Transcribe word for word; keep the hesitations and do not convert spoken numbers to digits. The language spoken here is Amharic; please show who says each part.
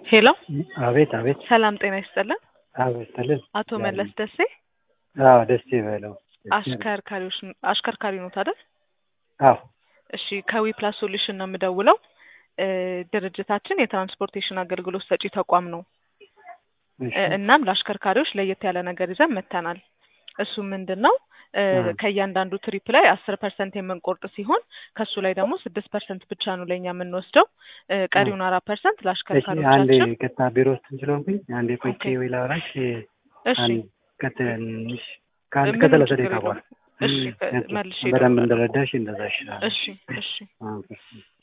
Speaker 1: ሄሎ
Speaker 2: አቤት አቤት
Speaker 1: ሰላም ጤና ይስጥልን።
Speaker 2: አቤት ተልን
Speaker 1: አቶ መለስ ደሴ
Speaker 2: አዎ ደስ ይበለው።
Speaker 1: አሽከርካሪዎች አሽከርካሪ ነው አይደል?
Speaker 2: አዎ
Speaker 1: እሺ ከዊፕላስ ሶሉሽን ነው የምደውለው። ድርጅታችን የትራንስፖርቴሽን አገልግሎት ሰጪ ተቋም ነው። እናም ለአሽከርካሪዎች ለየት ያለ ነገር ይዘን መተናል። እሱ ምንድነው? ከእያንዳንዱ ትሪፕ ላይ አስር ፐርሰንት የምንቆርጥ ሲሆን ከሱ ላይ ደግሞ ስድስት ፐርሰንት ብቻ ነው ለኛ የምንወስደው። ቀሪውን አራት ፐርሰንት ለአሽከርካሪዎቻችን።
Speaker 2: አንዴ ከታ ቢሮ ውስጥ እንችላለን። አንዴ ቆይቼ ወይ ላውራሽ።
Speaker 1: እሺ
Speaker 2: ከተንሽ ካንተ ከተለሰደ ይታወቃል።
Speaker 1: እሺ መልሼ
Speaker 2: በደንብ እንደረዳሽ እንደዛ ይችላል።
Speaker 1: እሺ እሺ